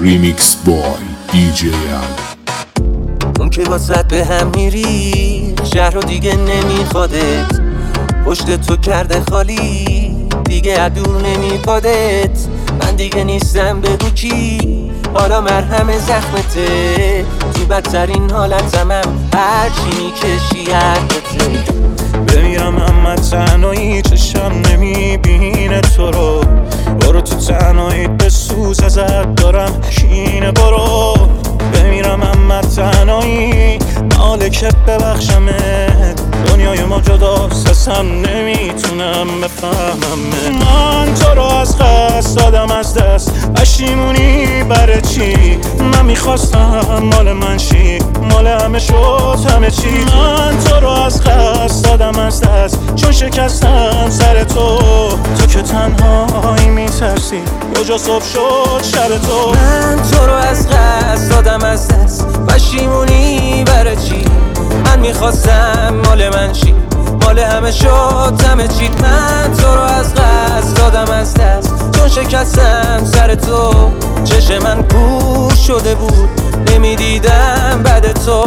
ریمیکس بای DJ اون که واسط به هم میری شهر رو دیگه نمیخوادت، پشت تو کرده خالی دیگه عدور نمیپادت. من دیگه نیستم بگو کی، حالا مرهم زخمته، تو بدترین حالتمم هرچی میکشی حقته. بمیرم اما تنهایی چشم نمیبینه تو رو، برو تو تنهایی بسوز ازت دارم کینه. برو بمیرم اما تنهایی مالک ببخشمت، دنیای ما جداست اصلا نمیتونم بفهممت. من تو رو از قصد دادم از دست، پشیمونی برای چی؟ من میخواستم مال من شی، مال همه شد همه چی. من تو رو از قصد دادم از دست، چون شکستم سر تو، تو که تنهایی میترسی کجا صبح شد شب تو. من تو رو از قصد دادم از دست، پشیمونی برای چی؟ من میخواستم مال من شی، مال همه شد همه چی. من تو رو از قصد دادم از دست، چون شکستم سر تو، چشم من کور شده بود نمیدیدم بعد تو.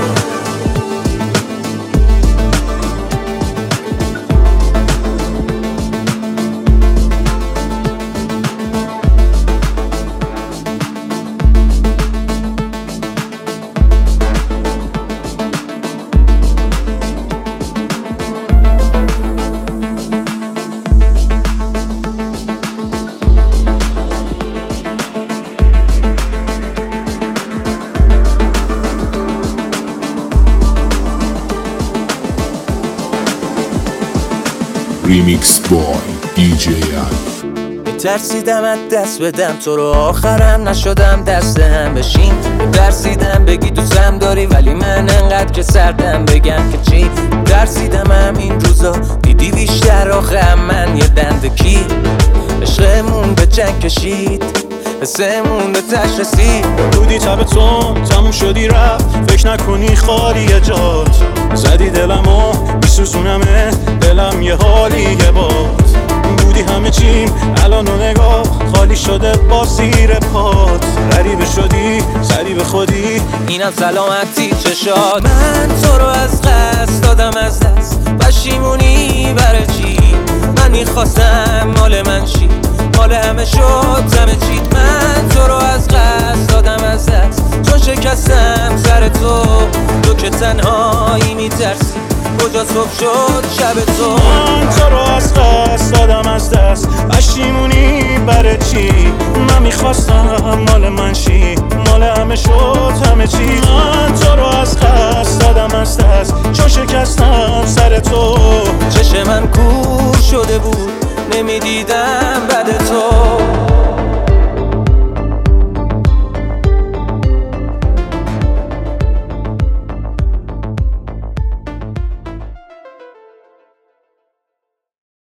ریمیکس بای DJ ترسیدم از دست بدم تو رو، آخرم نشدم دست هم بشین. ترسیدم بگی دوستم داری ولی من انقدر که سردم بگم که چی. ترسیدم هم این روزا دیدی بیشتر آخه من یه دنده کی. عشقمون به جنگ کشید، حسمون به تش رسید. بودی تبتون تموم شدی رفت، فکر نکنی خالی جات. زدی دلمو بیسوزونمه، دلم یه حالیه باد. بودی همه چیم الان و نگاه خالی شده با زیر پات. غریبه شدی زدی به خودی، اینم سلامتی چشات. من تو رو از قصد دادم از دست، پشیمونی برای چی؟ من میخواستم مال من شی، مال همه شد همه چی. من تو رو از قصد دادم از دست، چون شکستم سر تو، تو که تنهایی میترسی کجا صبح شد شب تو. من تو رو از قصد دادم از دست، پشیمونی برای چی؟ من میخواستم مال من شی، مال همه شد همه چی. من تو رو از قصد دادم از دست، چون شکستم سر تو، چشم من کور شده بود نمیدیدم